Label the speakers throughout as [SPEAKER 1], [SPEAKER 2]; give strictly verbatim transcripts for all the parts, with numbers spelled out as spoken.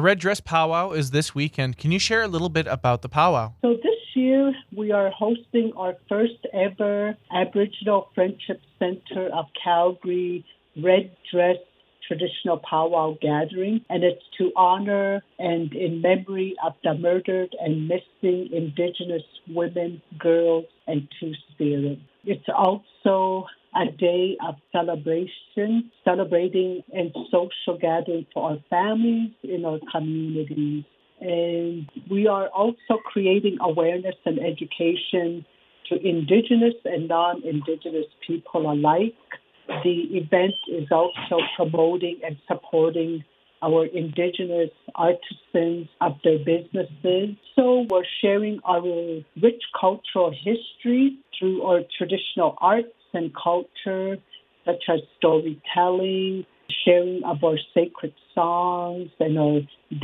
[SPEAKER 1] The Red Dress Powwow is this weekend. Can you share a little bit about the powwow?
[SPEAKER 2] So this year we are hosting our first ever Aboriginal Friendship Center of Calgary Red Dress Traditional Powwow Gathering, and it's to honor and in memory of the murdered and missing Indigenous women, girls, and Two-Spirit. It's also a day of celebration, celebrating and social gathering for our families in our communities. And we are also creating awareness and education to Indigenous and non-Indigenous people alike. The event is also promoting and supporting our Indigenous artisans of their businesses. So we're sharing our rich cultural history through our traditional arts and culture, such as storytelling, sharing of our sacred songs and our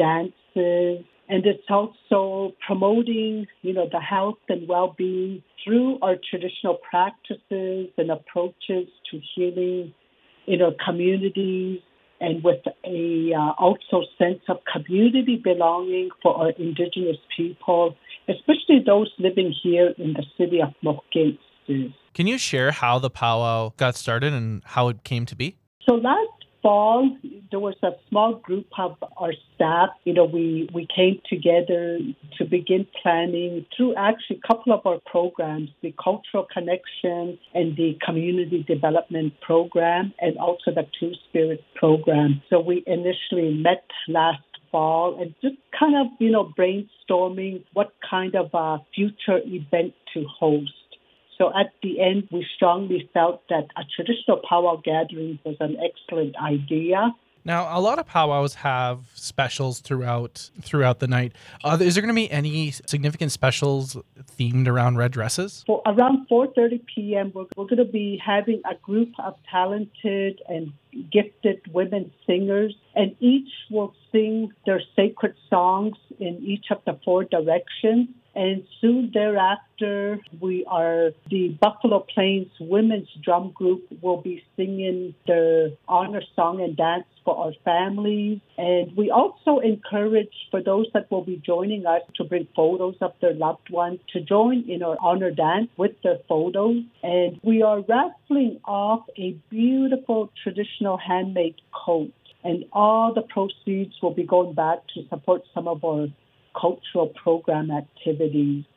[SPEAKER 2] dances. And it's also promoting, you know, the health and well-being through our traditional practices and approaches to healing in our communities, and with a uh, also sense of community belonging for our Indigenous people, especially those living here in the city of Mohkinstsis.
[SPEAKER 1] Can you share how the powwow got started and how it came to be?
[SPEAKER 2] So last fall, there was a small group of our staff. You know, we, we came together to begin planning through actually a couple of our programs, the Cultural Connection and the Community Development Program, and also the Two-Spirit Program. So we initially met last fall and just kind of, you know, brainstorming what kind of a future event to host. So at the end, we strongly felt that a traditional powwow gathering was an excellent idea.
[SPEAKER 1] Now, a lot of powwows have specials throughout throughout the night. Uh, is there going to be any significant specials themed around red dresses?
[SPEAKER 2] For around four thirty p.m., we're, we're going to be having a group of talented and gifted women singers, and each will sing their sacred songs in each of the four directions. And soon thereafter, we are the Buffalo Plains Women's Drum Group will be singing their honor song and dance for our families. And we also encourage for those that will be joining us to bring photos of their loved ones to join in our honor dance with their photos. And we are raffling off a beautiful traditional handmade coat. And all the proceeds will be going back to support some of our cultural program activities.